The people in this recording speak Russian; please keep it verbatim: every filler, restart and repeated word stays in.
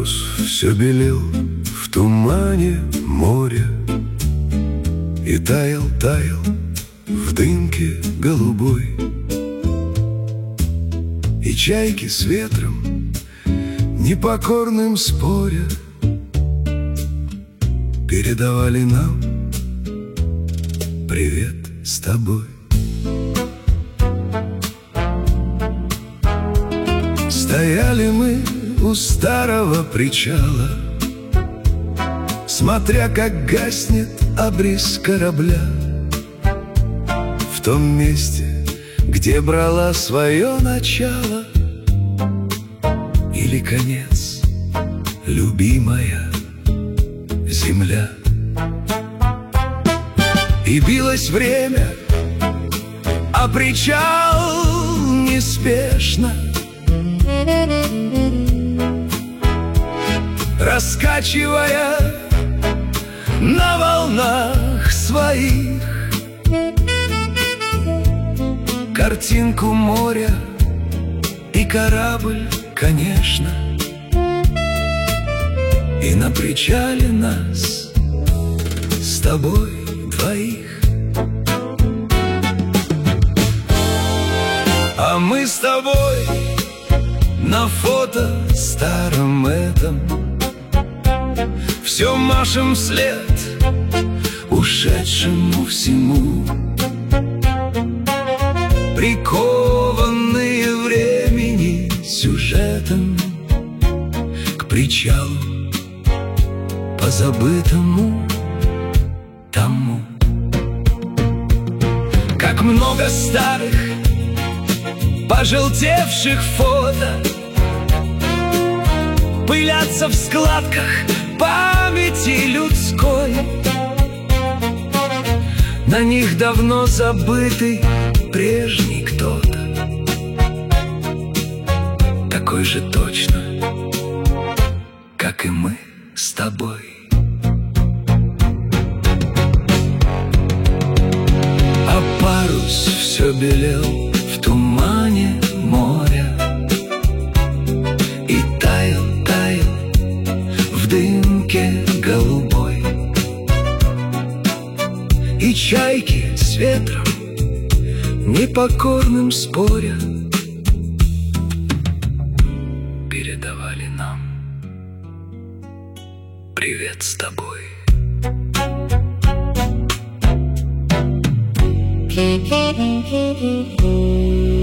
парус все белел в тумане моря и таял, таял в дымке голубой. И чайки с ветром непокорным споря передавали нам привет с тобой. Стояли мы у старого причала, смотря, как гаснет обрис корабля. В том месте, где брала свое начало или конец любимая земля. И билось время, а причал неспешно раскачивая на волнах своих картинку моря и корабль, конечно. И на причале нас с тобой двоих. А мы с тобой на фото старом этом все машем вслед ушедшему всему, прикованные времени сюжетом к причалу позабытому тому. Как много старых пожелтевших фото пылятся в складках памяти людской. На них давно забытый прежний кто-то, такой же точно, как и мы с тобой. А парус все белел в тумане моря и таял, таял в дымке голубой. И чайки с ветром непокорным споря передавали нам привет с тобой. Thank you.